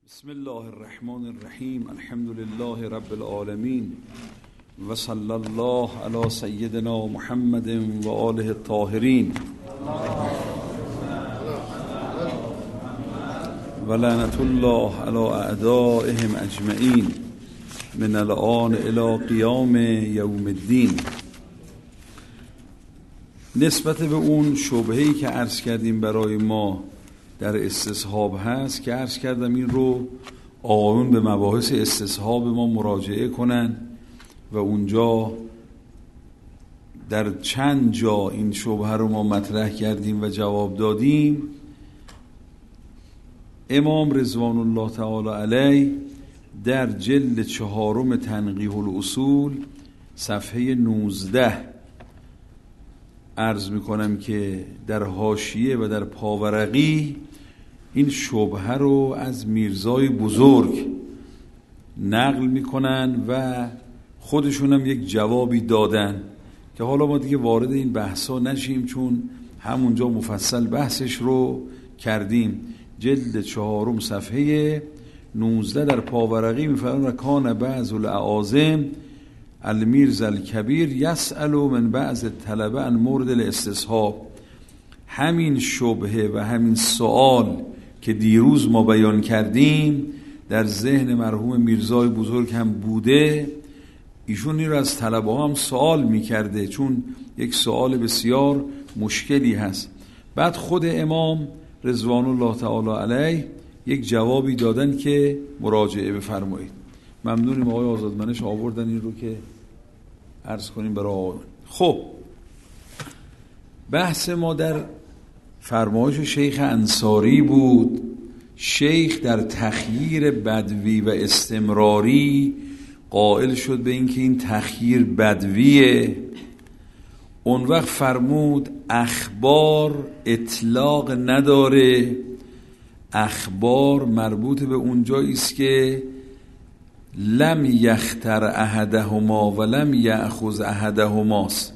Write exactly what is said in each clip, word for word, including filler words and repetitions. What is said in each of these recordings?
بسم الله الرحمن الرحیم. الحمد لله رب العالمین و صلی الله علی سیدنا محمد و آله الطاهرین و لعنت الله علی اعدائهم اجمعین من الآن الی قیام یوم الدین. نسبت به اون شبهه‌ای که عرض کردیم برای ما در استصحاب هست که عرض کردم این رو آقایون به مباحث استصحاب ما مراجعه کنن و اونجا در چند جا این شبهه رو ما مطرح کردیم و جواب دادیم. امام رضوان الله تعالی علیه در جلد چهارم تنقیح الاصول صفحه نوزده عرض میکنم که در حاشیه و در پاورقی این شبهه رو از میرزای بزرگ نقل میکنن و خودشون هم یک جوابی دادن که حالا ما دیگه وارد این بحثا نشیم چون همونجا مفصل بحثش رو کردیم. جلد چهارم صفحه نوزده در پاورقی میفرمایند کان بعض الاعاظم المیرزا الکبیر یسأل من بعض الطلبه عن مورد الاستصحاب. همین شبهه و همین سوال که دیروز ما بیان کردیم در ذهن مرحوم میرزای بزرگ هم بوده. ایشون این رو از طلبه ها هم سوال میکرده چون یک سوال بسیار مشکلی هست. بعد خود امام رضوان الله تعالی علیه یک جوابی دادن که مراجعه بفرمایید. ممنونیم آقای آزادمنش آوردن این رو که عرض کنیم برای آقایون. خب بحث ما در فرمایش شیخ انصاری بود. شیخ در تخییر بدوی و استمراری قائل شد به این که این تخییر بدویه. اون وقت فرمود اخبار اطلاق نداره. اخبار مربوط به اونجایی است که لم یختر احدهما و لم یأخذ احدهماست.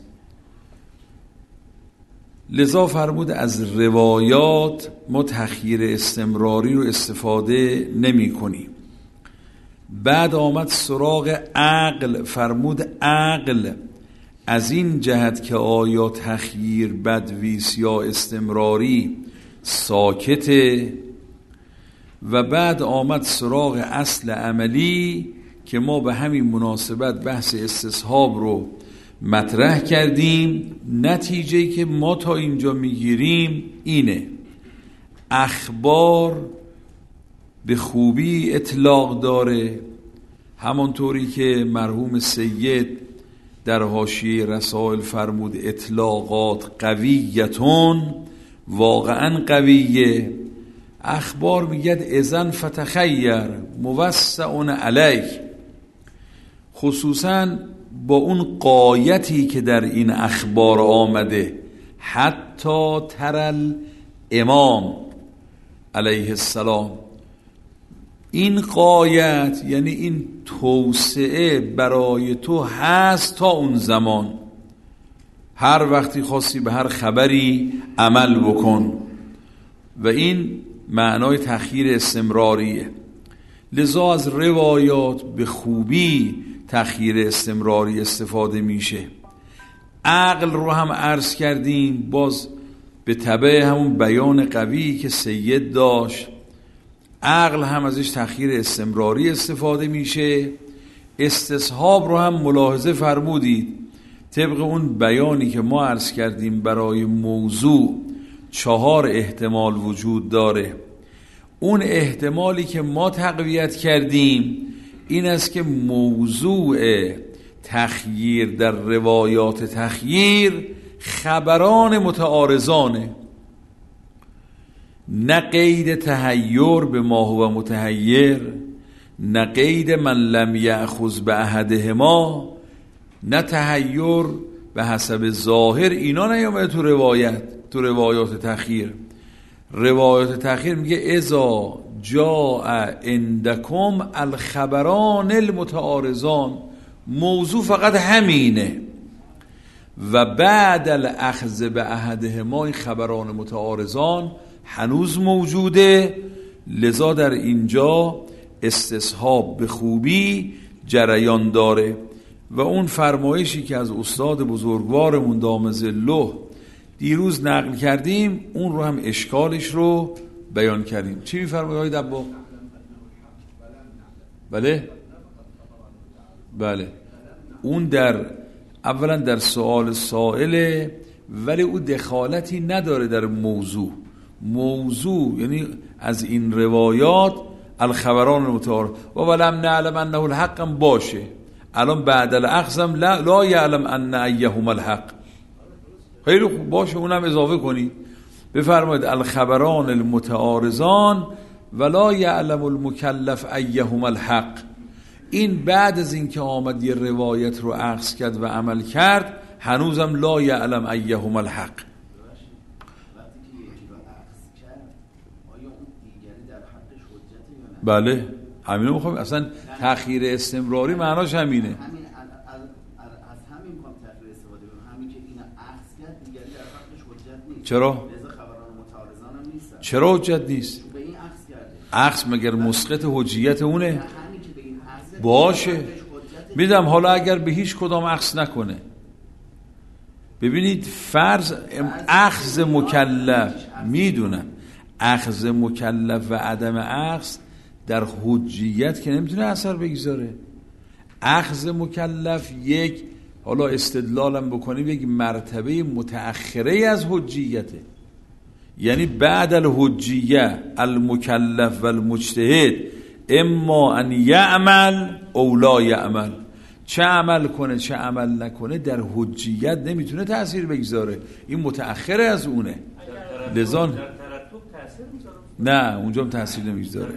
لذا فرمود از روایات ما تخییر استمراری رو استفاده نمی کنیم. بعد آمد سراغ عقل، فرمود عقل از این جهت که آیا تخییر بدویس یا استمراری ساکته. و بعد آمد سراغ اصل عملی که ما به همین مناسبت بحث استصحاب رو مطرح کردیم. نتیجه‌ای که ما تا اینجا میگیریم اینه: اخبار به خوبی اطلاق داره، همانطوری که مرحوم سید در حاشیه رسائل فرمود اطلاقات قویتون، واقعا قویه. اخبار میگد اذن فتخیر موسع علیک، خصوصا با اون قایتی که در این اخبار آمده حتی ترل امام علیه السلام. این قایت یعنی این توسعه برای تو هست تا اون زمان، هر وقتی خواستی به هر خبری عمل بکن. و این معنای تخییر استمراریه. لذا از روایات به خوبی تخییر استمراری استفاده میشه. عقل رو هم عرض کردیم باز به تبع همون بیان قوی که سید داشت. عقل هم ازش تخییر استمراری استفاده میشه. استصحاب رو هم ملاحظه فرمودید طبق اون بیانی که ما عرض کردیم برای موضوع چهار احتمال وجود داره. اون احتمالی که ما تقویت کردیم این است که موضوع تخییر در روایات تخییر خبران متعارضانه، نه قید تحیر به ما هو متحیر، نه قید من لم یأخذ به احدهما، نه تحیر به حسب ظاهر. اینا نیامده تو روایت، تو روایات تخییر. روایات تخییر میگه اذا جاء عندکم الخبران المتعارضان، موضوع فقط همینه. و بعد الاخذ به احدهما، این خبران متعارضان هنوز موجوده لذا در اینجا استصحاب به خوبی جریان داره و اون فرمایشی که از استاد بزرگوارمون دام ظله دیروز نقل کردیم اون رو هم اشکالش رو بیان کردیم. چی می‌فرمایید آقای دباغ؟ بله بله اون در اولا در سوال سائله، ولی او دخالتی نداره در موضوع. موضوع یعنی از این روایات الخبران المتعارف و ولم نعلم انه الحق هم باشه. الان بعد الاخذم لا, لا یعلم ان ایهما الحق. خیلی خوب باشه، اونم اضافه کنی بفرمایید الخبران المتعارضان ولا یعلم المکلف ایهما الحق. این بعد از این که آمد یه روایت رو اخذ کرد و عمل کرد هنوزم لا یعلم ایهما الحق. بله همینو میخوایم، اصلا تأخیر استمراری معناش همینه. همین از همین کام تأخیر استفاده کنیم، همین که اینا اخذ کرد دیگری در حقش حجت نیست. چرا؟ لذا خبران متعارضان هم نیستن. چرا حجت نیست؟ به این اخذ کرده. اخذ مگر مسقط حجیت اونه؟ همین که به این اخذ باشه میدم. حالا اگر به هیچ کدام اخذ نکنه، ببینید فرض اخذ مکلف، میدونم اخذ مکلف و عدم اخذ در حجیت که نمیتونه اثر بگذاره. اخذ مکلف یک، حالا استدلالم بکنیم، یک مرتبه متأخره از حجیته، یعنی بعد الحجیه المکلف و المجتهد اما ان یعمل او لا یعمل، چه عمل کنه چه عمل نکنه در حجیت نمیتونه تأثیر بگذاره، این متأخره از اونه. لذا نه اونجا هم تأثیر نمیگذاره.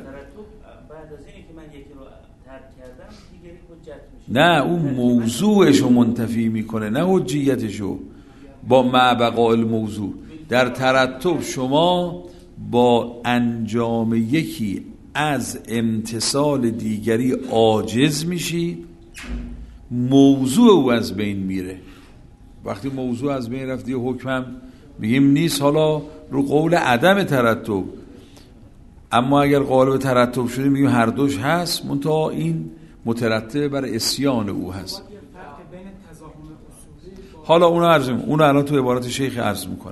نه اون موضوعشو منتفی میکنه نه حجیتشو با معبقاء الموضوع. در ترتب شما با انجام یکی از امتثال دیگری عاجز میشی، موضوع او از بین میره. وقتی موضوع از بین رفت یه حکمم میگیم نیست، حالا رو قول عدم ترتب. اما اگر قالب ترتب شده میگیم هر دوش هست، منتها این مترتب بر عصیان او هست. حالا اونو عرض میکنم، اونو الان تو عبارت شیخ عرض میکنه.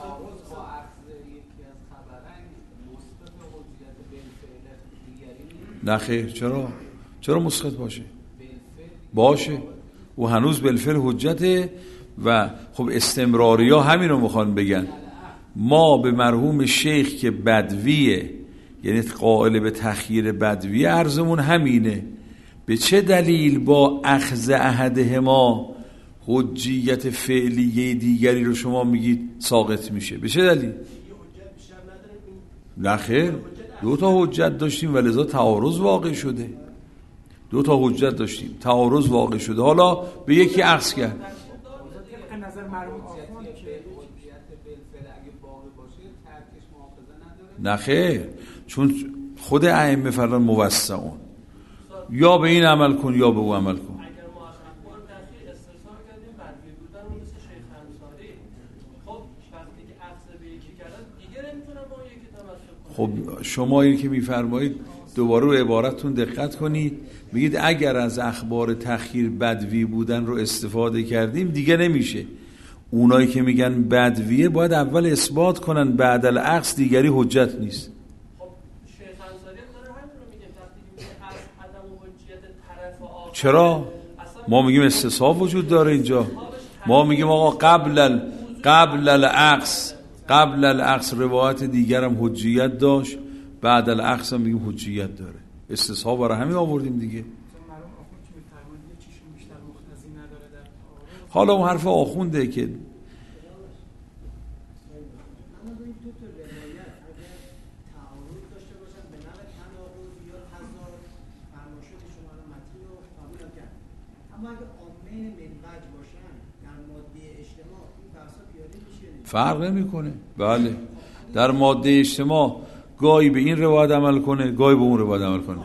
نه خیر، چرا؟ چرا مسخط باشه؟ باشه و هنوز بالفعل حجته. و خب استمراری ها همین رو میخوان بگن. ما به مرحوم شیخ که بدویه، یعنی قائل به تخییر بدویه، عرضمون همینه. به چه دلیل با اخذ احدهما حجیت فعلیه دیگری رو شما میگید ساقط میشه؟ به چه دلیل؟ نه خیر، دو تا حجت داشتیم و لذا تعارض واقع شده. دو تا حجت داشتیم، تعارض واقع شده، حالا به یکی اخذ کرد. نه خیر، چون خود ائمه فرمان موسعون، یا به این عمل کن یا به او عمل کن. خب شما این که میفرمایید دوباره رو عبارتتون دقت کنید، میگید اگر از اخبار تخییر بدوی بودن رو استفاده کردیم دیگه نمیشه. اونایی که میگن بدویه باید اول اثبات کنن بعد الاخذ دیگری حجت نیست. خب شیخ انصاری داره همین رو میگه، وقتی میگه از عدم حجیت طرف آخر. چرا؟ ما میگیم استصحاب وجود داره اینجا. ما میگیم آقا قبل ال... قبل الاخذ قبل الاخذ روایت دیگرم حجیت داشت، بعد الاخذ هم میگیم حجیت داره. استصحاب برای همین آوردیم دیگه. حالا اون حرف آخونده که فرق نمیکنه. بله در ماده اجتماع گاهی به این روایت عمل کنه، گاهی به اون روایت عمل کنه.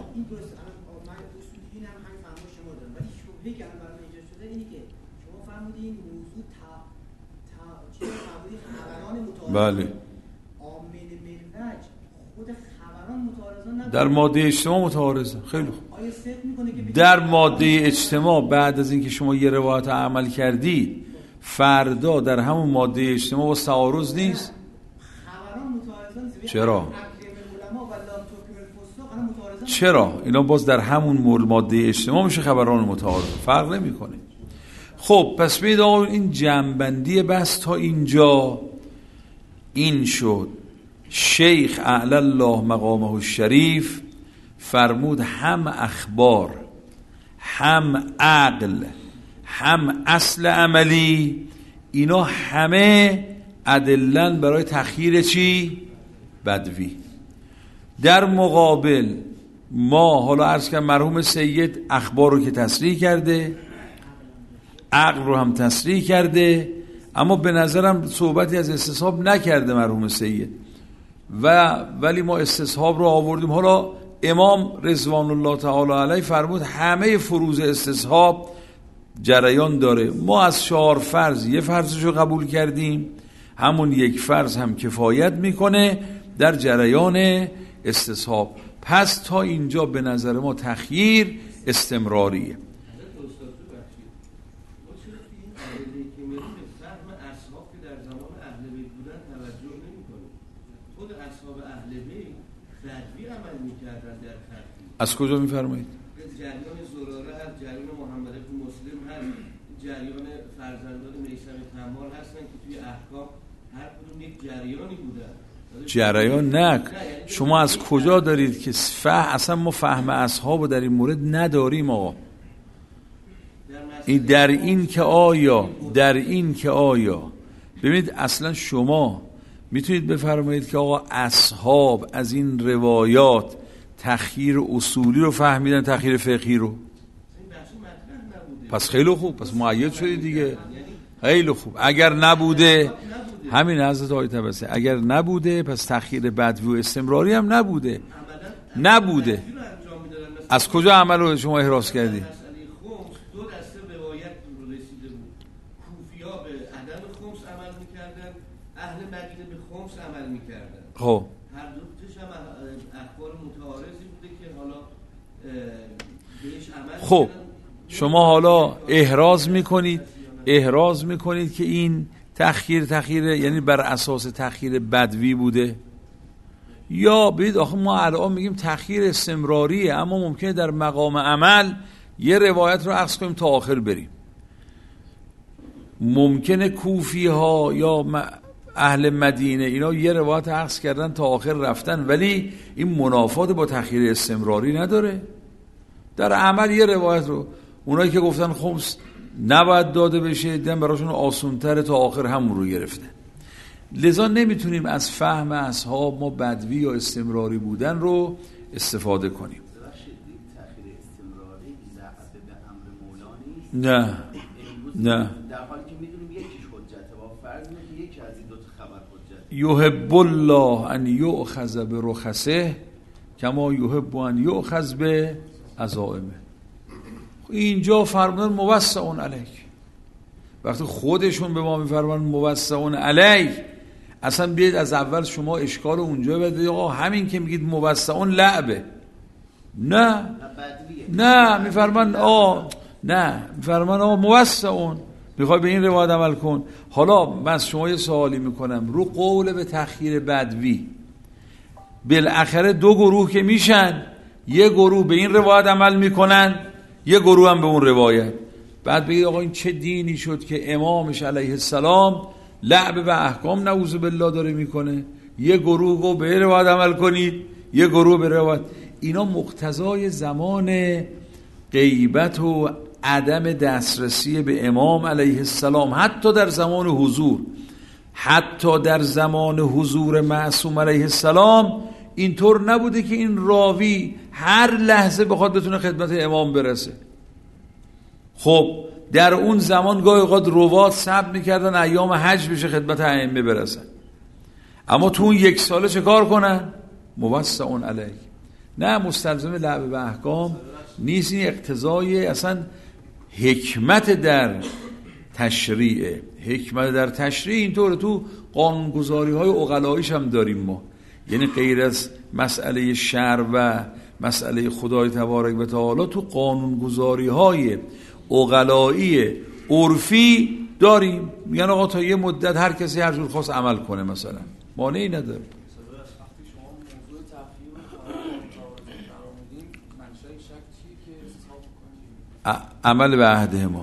بله عامل منوج خود خبران در ماده اجتماع متعارضه. خیلی خوب. در ماده اجتماع بعد از اینکه شما یه روایت عمل کردید فردا در همون ماده اجتماع با تعارض نیست؟ چرا؟ چرا؟ اینا باز در همون ماده اجتماع میشه خبران متعارض، فرق نمیکنه. خب پس ببینید آقا این جمع‌بندی بس تا اینجا این شد. شیخ اعلی الله مقامه الشریف فرمود هم اخبار هم عقل هم اصل عملی اینا همه ادلن برای تخییر چی؟ بدوی. در مقابل ما حالا عرض کنم مرحوم سید اخبار رو که تصریح کرده، عقل رو هم تصریح کرده، اما به نظرم صحبتی از استصحاب نکرده مرحوم سید و ولی ما استصحاب رو آوردیم. حالا امام رضوان الله تعالی علیه فرمود همه فروض استصحاب جریان داره. ما از چهار فرض یه فرضش رو قبول کردیم، همون یک فرض هم کفایت میکنه در جریان استصحاب. پس تا اینجا به نظر ما تخییر استمراریه. از کجا میفرمایید؟ جریان زراره هست، جریان محمد بن مسلم هست، جریان فرزندان میثم تمار هستن که توی احکام هر کدوم یک جریانی بودن. جریان نه. شما از کجا دارید که فهم اصلا ما فهم اصحابو در این مورد نداریم آقا. این در این که آیا در این که آیا ببینید اصلا شما میتونید بفرمایید که آقا اصحاب از این روایات تخییر اصولی رو فهمیدن، تخییر فقهی رو؟ پس خیلی خوب، پس مؤید شدید دیگه. خیلی خوب. اگر نبوده همین حضرت آیه تبسه اگر نبوده پس تخییر بدوی و استمراری هم نبوده. نبوده. از کجا عمل رو شما احراز کردی؟ دو دسته روایت رو رسیده بود. کوفیا به عدم خمس عمل میکردن، اهل مدینه به خمس عمل میکردن. خب هر دو تش هم اخبار متعارضی بوده که حالا بهش عمل. خب شما حالا احراز میکنید احراز میکنید که این تخییر تخییر یعنی بر اساس تخییر بدوی بوده، یا ببینید آخه ما الان میگیم تخییر استمراریه اما ممکنه در مقام عمل یه روایت رو عکس کنیم تا آخر بریم. ممکنه کوفی ها یا اهل مدینه اینا یه روایت عکس کردن تا آخر رفتن، ولی این منافات با تخییر استمراری نداره. در عمل یه روایت رو اونایی که گفتن خمس نباید داده بشه دیدن براشون آسونتره تا آخر همون رو گرفتن. لذا نمیتونیم از فهم اصحاب ما بدوی یا استمراری بودن رو استفاده کنیم. نه نه در حالی که میدونیم یکیش حجته با فرض که یکی از این دو تا خبر حجته. یحب الله ان یؤخذ برخصه کما یحب ان یؤخذ بعزائمه. اینجا فرمودن موسعون علیک. وقتی خودشون به ما میفرمان موسعون علیک، اصلا بیاید از اول شما اشکال اونجا بدید آقا همین که میگید موسعون لعبه. نه نه میفرمان آقا نه میفرمان آقا موسعون، میخوای به این روایت عمل کن. حالا من شما یه سوالی میکنم رو قول به تخییر بدوی بالاخره دو گروه که میشن، یه گروه به این روایت عمل میکنن یه گروه هم به اون روایت. بعد بگید آقا این چه دینی شد که امامش علیه السلام لعب به احکام نعوذ بالله داره میکنه، یه گروه رو به روایت عمل کنید یه گروه به روایت. اینا مقتضای زمان غیبت و عدم دسترسی به امام علیه السلام حتی در زمان حضور حتی در زمان حضور معصوم علیه السلام اینطور نبوده که این راوی هر لحظه بخواد بتونه خدمت امام برسه. خب در اون زمان گاهی اوقات روات صبر میکردن ایام حج بشه خدمت ائمه برسن، اما تو اون یک ساله چه کار کنن؟ موسعون علیه. نه مستلزم لعب به احکام نیست، این اقتضای اصلا حکمت در تشریعه. حکمت در تشریع اینطور تو قانونگذاری های عقلاییش هم داریم ما یعنی غیر از مسئله شرع و مسئله خدای تبارک و تعالی تو قانونگذاری های عقلایی عرفی داریم. میگن آقا تا یه مدت هر کسی هر جور خواست عمل کنه، مثلا مانعی نداره. عمل به عهد ما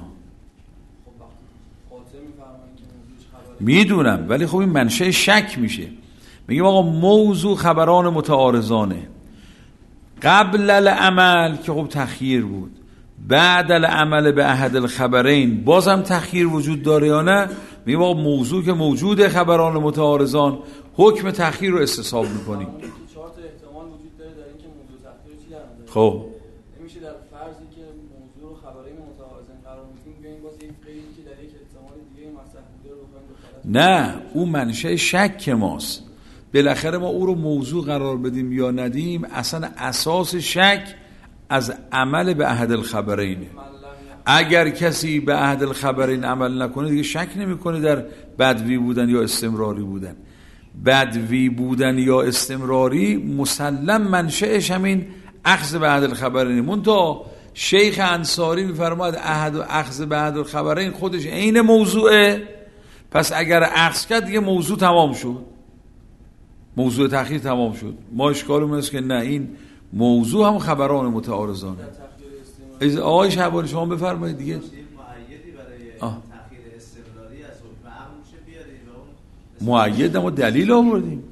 میدونم، ولی خب این منشأ شک میشه. میگیم آقا موضوع خبران متعارضانه، قبل العمل که خب تخییر بود، بعد العمل به احد الخبرین بازم تخییر وجود داره یا نه؟ میگیم آقا موضوع که موجوده خبران متعارضان، حکم تخییر رو استصحاب میکنیم. چهار تا احتمال وجود داره در اینکه موضوع تخییر چی در نظر خب نمیشه در فرضی که موضوع رو خبرین متعارضین قرار میدیم بیایم باز یک قیدی که در یک احتمال دیگه مصرف بوده رو بخوایم. نه، اون منشأ شک ماست. بالاخره ما او رو موضوع قرار بدیم یا ندیم، اصلا اساس شک از عمل به احد الخبرینه. اگر کسی به احد الخبرین عمل نکنه دیگه شک نمیکنه در بدوی بودن یا استمراری بودن. بدوی بودن یا استمراری مسلم منشأش همین اخذ به احد الخبرین. منتها شیخ انصاری میفرماید احد و اخذ به احد الخبرین خودش عین موضوعه، پس اگر اخذ کرد دیگه موضوع تمام شد، موضوع تخییر تمام شد. ما اشکالمون است که نه، این موضوع هم خبران متعارضانه. از آقای شعبانی شما بفرمایید دیگه. معیدی برای تخییر استمراری از حکم عام میشه بیارید و اون معید ما دلیل آوردیم.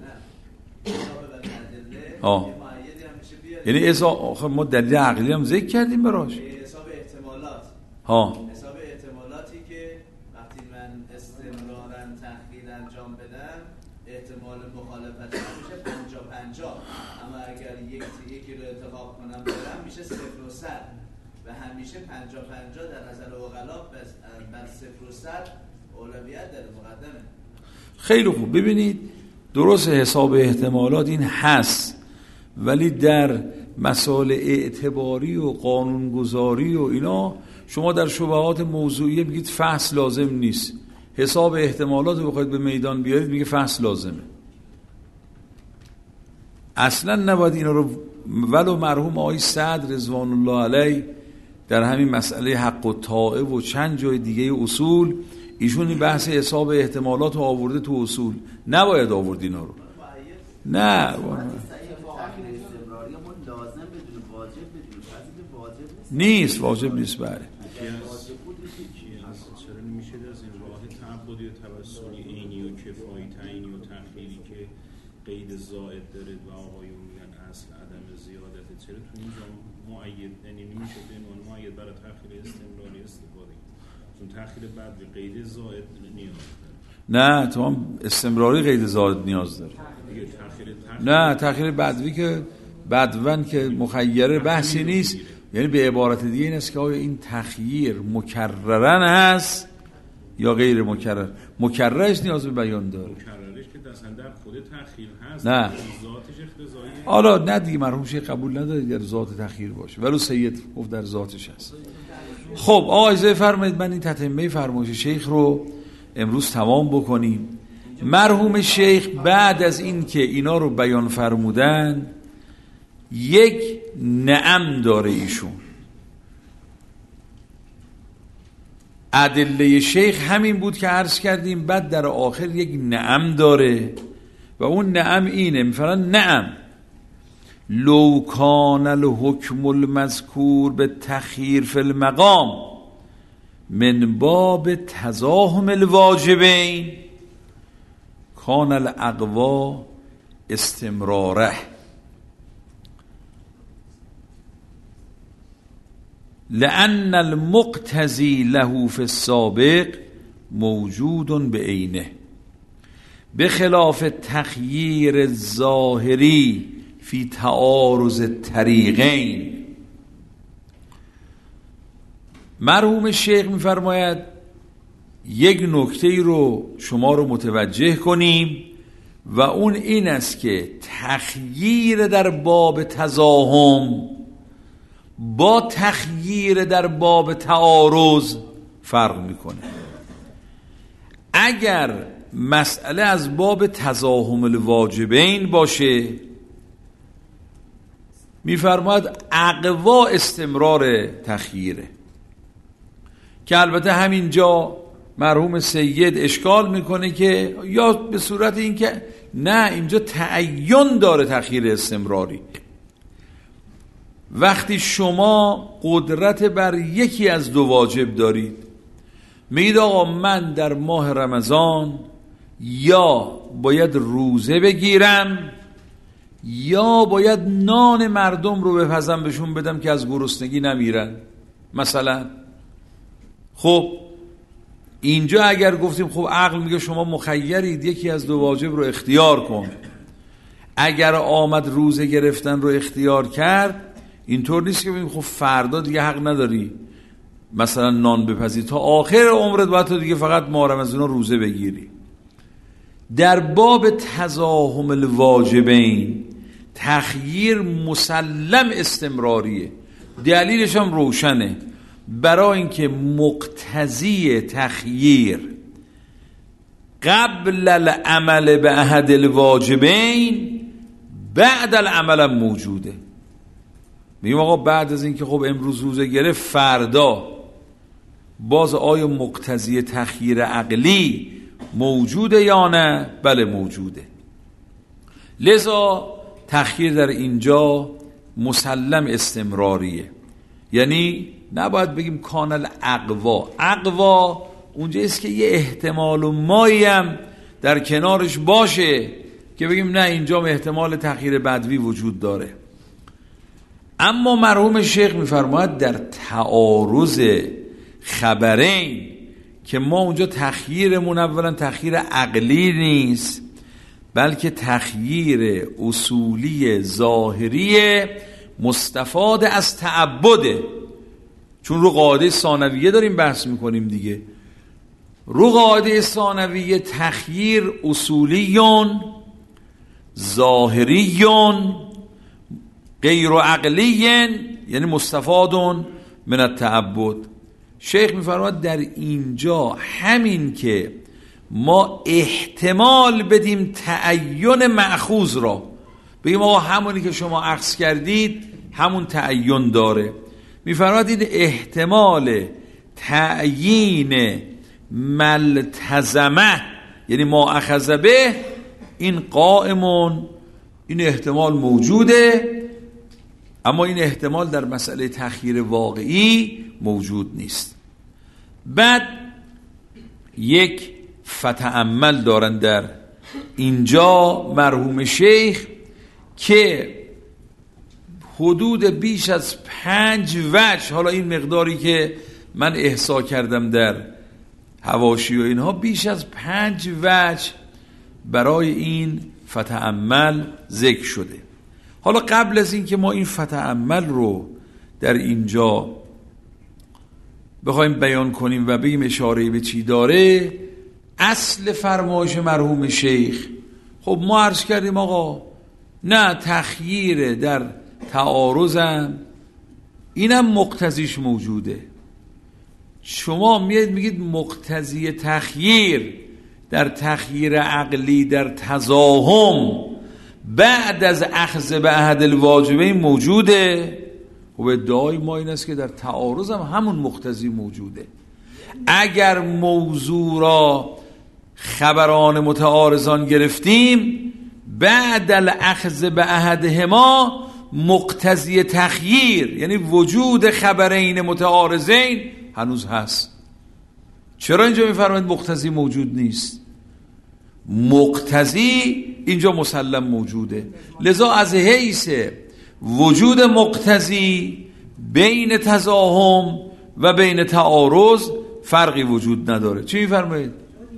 آه. یعنی اصلا ما دلیل عقلی هم ذکر کردیم براش. حساب احتمالات. ها. حساب احتمالاتی که وقتی من استمرارا تخییر انجام بدم احتمال مخالفت میشه پنجاه پنجاه، اما اگر یک یکی رو انتخاب کنم برم میشه صفر و صد و همیشه پنجاه پنجاه در نظر عقلا بر صفر و صد اولویت داره، مقدمه. خیلی خوب. ببینید درست حساب احتمالات این هست، ولی در مسائل اعتباری و قانونگذاری و اینا شما در شبهات موضوعی بگید فحص لازم نیست، حساب احتمالات رو بخواید به میدان بیارید میگه فحص لازمه. اصلا نباید اینا رو، ولو مرحوم آقای سعد رضوان الله علیه در همین مسئله حق و طاعه و چند جای دیگه اصول ایشون این بحث حساب احتمالات رو آورده تو اصول، نباید آورد اینا رو. نه نیست، واجب نیست. بله چرا نمیشه از این راه تعبدی و توسلی عینی و کفایی تعیینی و تخییری که قید زائد داره و آقایون میگن اصل عدم زیادته، چرا تو اینجا معید یعنی نمیشه به عنوان معید برای تخییر استمراری استفاده کنیم؟ چون تخییر بعد به قید زائد نیاز داره. نه، تو هم استمراری قید زائد نیاز داره. دیگه تخییر نه، تخییر بدوی که بدون که مخیره بحثی نیست. یعنی به عبارت دیگه این است که آیا این تخییر مکررن هست یا غیر مکرر. مکررش نیاز به بیان داره. مکررش که دستن در خود تخییر هست، نه ذاتش اختزاییه. حالا نه دیگه، مرحوم شیخ قبول نداره در ذات تخییر باشه، ولو سید گفت در ذاتش هست. خب آقا اجازه فرمایید من این تتمه فرمایش شیخ رو امروز تمام بکنیم. مرحوم شیخ بعد از این که اینا رو بیان فرمودن یک نعم داره ایشون. ادله شیخ همین بود که عرض کردیم، بعد در آخر یک نعم داره و اون نعم اینه، مثلا نعم لو کان الحکم المذکور به تخییر فی المقام من باب تزاحم الواجبین کان الاقوا استمراره لأن المقتضی له فی السابق موجود بعینه بخلاف تخییر الظاهری فی تعارض الطریقین. مرحوم شیخ می‌فرماید یک نکته رو شما رو متوجه کنیم و اون این است که تخییر در باب تزاحم با تخییر در باب تعارض فرق میکنه. اگر مسئله از باب تزاحم الواجبین باشه، میفرماید اقوا استمرار تخییره، که البته همینجا مرحوم سید اشکال میکنه که یا به صورت این که نه اینجا تعین داره تخییر استمراری. وقتی شما قدرت بر یکی از دو واجب دارید، میگید آقا من در ماه رمضان یا باید روزه بگیرم یا باید نان مردم رو بپزم بهشون بدم که از گرسنگی نمیرن مثلا. خب اینجا اگر گفتیم خب عقل میگه شما مخیرید یکی از دو واجب رو اختیار کن، اگر آمد روزه گرفتن رو اختیار کرد، اینطور نیست که بگیم خب فردا دیگه حق نداری مثلا نان بپزی، تا آخر عمرت باید تو دیگه فقط ماه رمضان روزه بگیری. در باب تزاحم الواجبین تخییر مسلم استمراریه، دلیلش هم روشنه، برای اینکه مقتضی تخییر قبل العمل به احد الواجبین بعد العمل موجوده. میگیم آقا بعد از اینکه خب امروز روزه گرفت فردا باز آیا مقتضی تخییر عقلی موجوده یا نه؟ بله موجوده. لذا تخییر در اینجا مسلم استمراریه، یعنی نباید بگیم کانال اقوا. اقوا اونجا است که یه احتمال و مایی هم در کنارش باشه که بگیم نه اینجا احتمال تخییر بدوی وجود داره. اما مرحوم شیخ میفرماید در تعارض خبرین که ما اونجا تخییرمون اولا تخییر عقلی نیست بلکه تخییر اصولی ظاهری مستفاد از تعبده، چون رو قاعده ثانویه داریم بحث میکنیم دیگه. رو قاعده ثانویه تخییر اصولیون ظاهریون غیر عقلیین، یعنی مستفادون من التعبد. شیخ میفرماید در اینجا همین که ما احتمال بدیم تعین مأخوذ را، بگیم آقا همونی که شما اخذ کردید همون تعین داره، میفرماید این احتمال تعیین ملتزمه یعنی ما اخذ به این قائمون، این احتمال موجوده، اما این احتمال در مسئله تخییر واقعی موجود نیست. بعد یک فتأمل دارن در اینجا مرحوم شیخ که حدود بیش از پنج وجه، حالا این مقداری که من احصا کردم در حواشی و اینها، بیش از پنج وجه برای این فتأمل ذکر شده. حالا قبل از این که ما این فتأمل رو در اینجا بخوایم بیان کنیم و بگیم اشاره به چی داره، اصل فرمایش مرحوم شیخ خب ما عرض کردیم آقا نه تخییر در تعارضم اینم مقتضیش موجوده. شما میاد میگید مقتضی تخییر در تخییر عقلی در تزاحم بعد از اخذ به احد الواجبین موجوده. و ادعای ما این است که در تعارض هم همون مقتضی موجوده. اگر موضوع را خبران متعارضان گرفتیم بعد الاخذ به احدهما مقتضی تخییر یعنی وجود خبرین متعارضین هنوز هست. چرا اینجا میفرمایید مقتضی موجود نیست؟ مقتضی اینجا مسلم موجوده. لذا از حیث وجود مقتضی بین تزاحم و بین تعارض فرقی وجود نداره. چی میفرمایید؟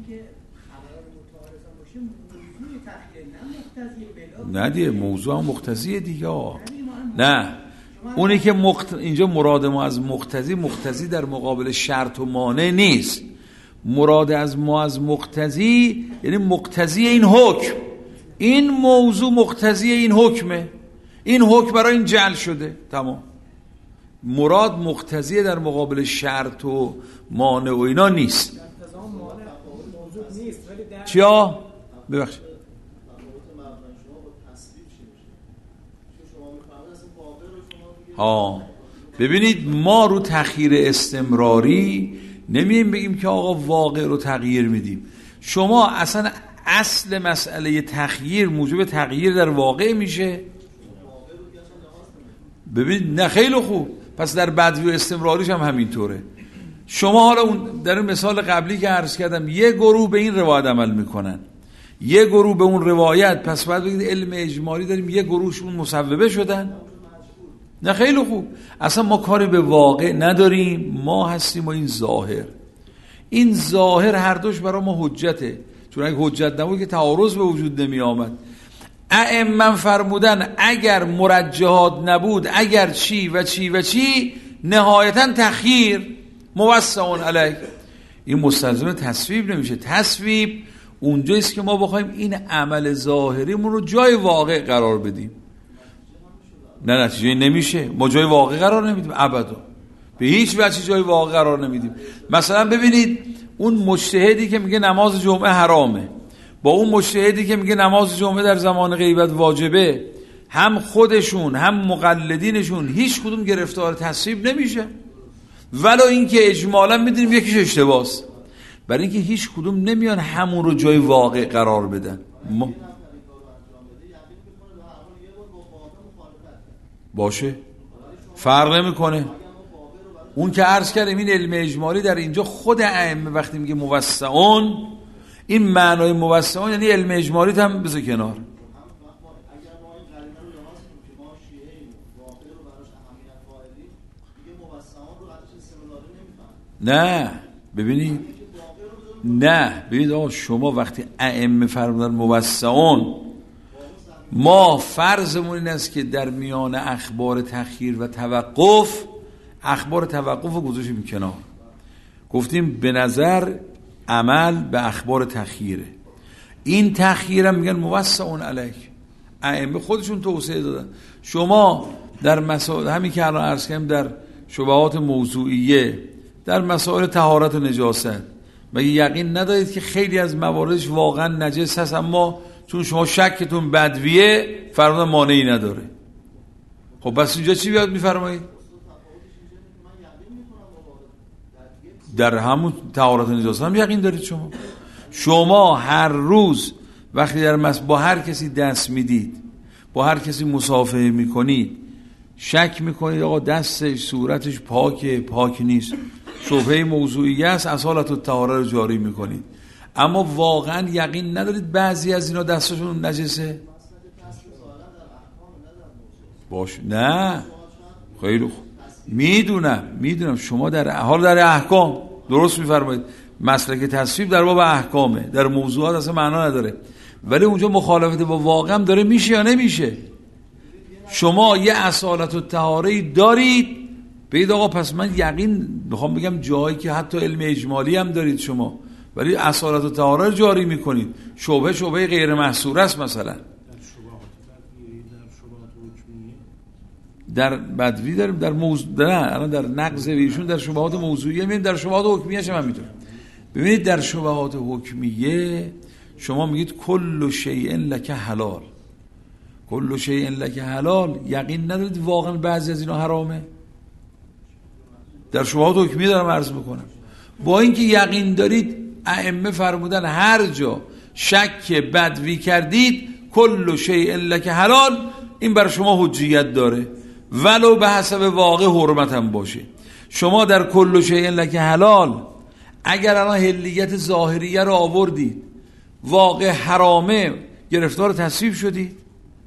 نه دیگه موضوع هم مقتضیه دیگه. نه اونی که مقت... اینجا مراد ما از مقتضی، مقتضی در مقابل شرط و مانع نیست. مراد از ما از مقتضی یعنی مقتضی این حکم، این موضوع مقتضی این حکمه، این حکم برای این جعل شده، تمام. مراد مقتضی در مقابل شرط و مانع و اینا نیست. چیا؟ ببخشید ها ببینید ما رو تغییر استمراری نمییم بگیم که آقا واقع رو تغییر میدیم. شما اصلا اصل مسئله تغییر موجب تغییر در واقع میشه. ببینید نه خیلی خوب، پس در بدوی و استمراریش هم همینطوره. شما حالا اون در مثال قبلی که عرض کردم یه گروه به این روایت عمل میکنن، یه گروه به اون روایت، پس باید بگید علم اجمالی داریم یه گروهشون مصوبه شدن. نه خیلی خوب، اصلا ما کاری به واقع نداریم، ما هستیم و این ظاهر. این ظاهر هر دوش برای ما حجته، چون اگه حجت نبود که تعارض به وجود نمی آمد. ائمه فرمودن اگر مرجحات نبود، اگر چی و چی و چی، نهایتا تخییر موسع علیه. این مستلزم تصویب نمیشه. تصویب اونجاییست که ما بخوایم این عمل ظاهریمون رو جای واقع قرار بدیم. نه نتیجه نمیشه، ما جای واقع قرار نمیدیم ابدا، به هیچ وجه جای واقع قرار نمیدیم. مثلا ببینید اون مجتهدی که میگه نماز جمعه حرامه با اون مجتهدی که میگه نماز جمعه در زمان غیبت واجبه، هم خودشون هم مقلدینشون هیچ کدوم گرفتار تصویب نمیشه، ولو اینکه اجمالا میدونیم یکیش اشتباهه، برای اینکه هیچ کدوم نمیان همون رو جای واقع قرار بدن. ما... باشه فرق نمیکنه. اون که عرض کردم این علم اجمالی در اینجا خود ائمه وقتی میگه موسعون، این معنای موسعون یعنی علم اجمالی هم بذار کنار. نه ببینید نه ببینید آقا شما وقتی ائمه فرمودن موسعون، ما فرضمون این است که در میان اخبار تخییر و توقف، اخبار توقف رو گذاشتیم کنار، گفتیم به نظر عمل به اخبار تخییره. این تخییر هم میگن موسعون علیه، ائمه خودشون توصیه دادن. شما در مسائل همین که الان عرض کردیم در شبهات موضوعیه، در مسائل طهارت و نجاست، مگه یقین ندارید که خیلی از مواردش واقعا نجس هست، اما چون شما شکتون بدویه فرمودن مانعی نداره. خب بس اینجا چی بیاد میفرمایید؟ در همون طهارت و نجاست هم یقین دارید شما. شما هر روز وقتی در مس با هر کسی دست میدید، با هر کسی مصافحه میکنید، شک میکنید آقا دستش صورتش پاکه پاک نیست، شبهه موضوعی است، اصالت و طهاره رو جاری میکنید، اما واقعا یقین ندارید بعضی از اینا دستشون نجسه. باش نه خیلی خوب، میدونم میدونم شما در حال در احکام درست میفرمایید، مسلک تصویب در باب احکامه، در موضوعات اصلا معنا نداره، ولی اونجا مخالفت با واقع هم داره میشه یا نمیشه. شما یه اصالت و طهاره دارید، بگید آقا پس من یقین میخوام بگم جایی که حتی علم اجمالی هم دارید شما، ولی اصالت و طهاره رو جاری میکنید، شبهه شبهه غیر محصور است. مثلا در بدوی داریم، در موضوع نه الان در نقض ایشون در شبهات موضوعیه میبینید، در شبهات حکمیه شما میتونه ببینید. در شبهات حکمیه شما میگید کل شیء لک حلال، کل شیء لک حلال، یقین ندارید واقعا بعضی از اینا حرامه. در شبهات حکمیه دارم عرض میکنم، با اینکه یقین دارید ائمه فرمودن هر جا شک بدوی کردید کل شیء لک حلال، این بر شما حجیت داره ولو به حسب واقع حرمت هم باشه. شما در کل شیء لک حلال اگر الان حلیت ظاهریه رو آوردید واقع حرامه، گرفتار تصویب شدید.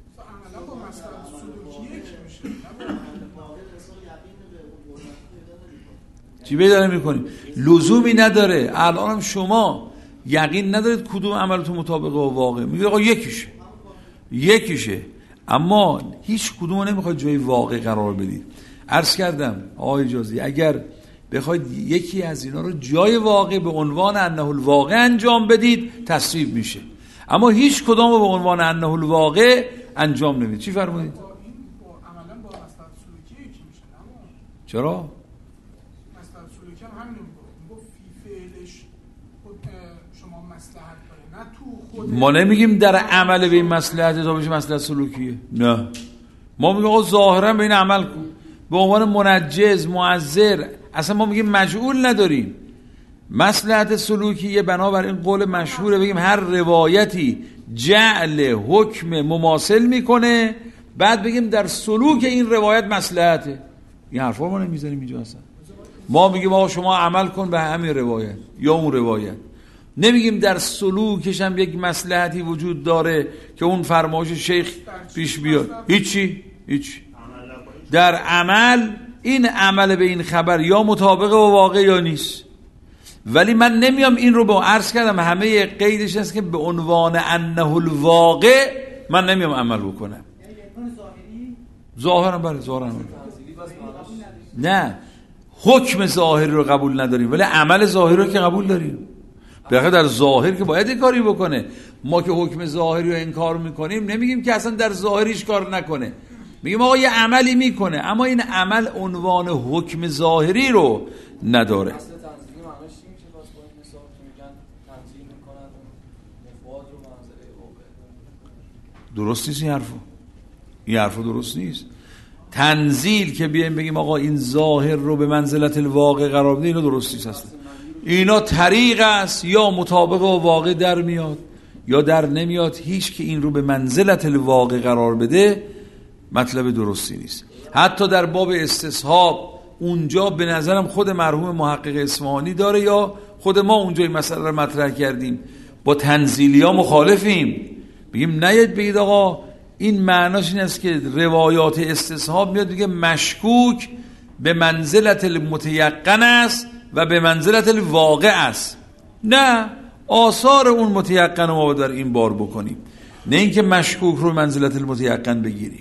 چی بیداره میکنیم؟ لزومی نداره. الان هم شما یقین ندارید کدوم عملتون مطابق با واقع، میگید آقا یکیشه یکیشه اما هیچ کدوم نمیخواید جای واقع قرار بدید. عرض کردم آقای اجازی اگر بخواید یکی از اینا رو جای واقع به عنوان انه الواقع انجام بدید تصویب میشه، اما هیچ کدوم رو به عنوان انه الواقع انجام نمیدید. چی فرمودید؟ چرا؟ شما مصلحت داره، نه تو خود. ما نمیگیم در عمل به این مصلحت تا بشه مصلحت سلوکیه، نه، ما میگیم آقا ظاهرا به این عمل کن به عنوان منجز معذر، اصلا ما میگیم مجعول نداریم. مصلحت سلوکیه بنابر این قول مشهوره بگیم هر روایتی جعل حکم مماثل میکنه، بعد بگیم در سلوک این روایت مصلحته. این حرفا ما نمیزنیم اینجا اصلا. ما میگیم آقا شما عمل کن به همین روایت یا اون روایت، نمیگیم در سلوکش هم یک مصلحتی وجود داره که اون فرمایش شیخ پیش بیاد. هیچی هیچ در عمل این عمل به این خبر یا مطابق با واقع یا نیست. ولی من نمیام این رو با عرض کردم همه قیدش هست که به عنوان انه الواقع من نمیام عمل بکنم. ظاهرا بله ظاهرا نه حکم ظاهری رو قبول نداریم ولی عمل ظاهری رو که قبول داریم. بخاطر در ظاهر که باید این کاری بکنه. ما که حکم ظاهری رو انکار میکنیم نمیگیم که اصلا در ظاهریش کار نکنه، میگیم آقا یه عملی میکنه اما این عمل عنوان حکم ظاهری رو نداره. درست نیست این حرفو، این حرفو درست نیست. تنزیل که بیایم بگیم آقا این ظاهر رو به منزلت الواقع قرار بده، اینا درست نیست اصلا. اینا طریق است یا مطابق با واقع در میاد یا در نمیاد، هیچ که این رو به منزلت الواقع قرار بده مطلب درستی نیست. حتی در باب استصحاب اونجا به نظرم خود مرحوم محقق اصفهانی داره یا خود ما اونجا این مسئله رو مطرح کردیم، با تنزیلی ها مخالفیم. بگیم نیاید بگید آقا این معناش این است که روایات استصحاب میاد دیگه مشکوک به منزلت المتیقن است و به منزلت الواقع است. نه، آثار اون متیقن رو ما باید در این بار بکنیم، نه اینکه مشکوک رو منزلت المتیقن بگیریم.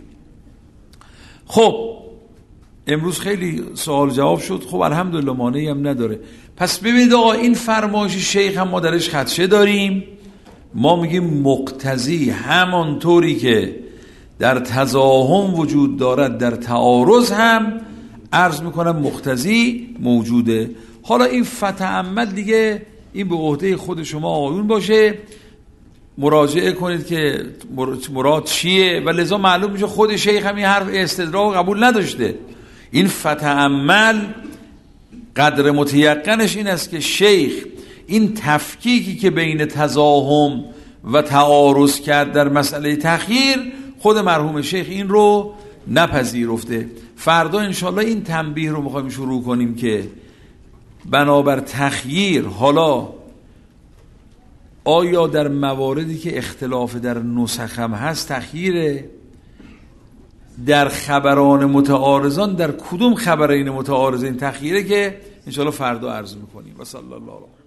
خب امروز خیلی سوال جواب شد. خب الحمدلله مانعی هم نداره. پس ببینید آقا این فرمایش شیخ هم ما درش خدشه داریم. ما میگیم مقتضی همانطوری که در تزاحم وجود دارد در تعارض هم عرض میکنم مقتضی موجوده. حالا این فتعمل دیگه این به عهده خود شما آقایون باشه، مراجعه کنید که مراد چیه و لذا معلوم میشه خود شیخ هم این حرف استدراک قبول نداشته. این فتعمل قدر متیقنش این است که شیخ این تفکیکی که بین تزاحم و تعارض کرد در مسئله تخییر، خود مرحوم شیخ این رو نپذیرفته. فردا انشالله این تنبیه رو میخوایم شروع کنیم که بنابر تخییر حالا آیا در مواردی که اختلاف در نسخ هم هست تخییره، در خبران متعارضان در کدوم خبرین متعارضین تخییره، که انشالله فردا عرض میکنیم. و صلی الله علیه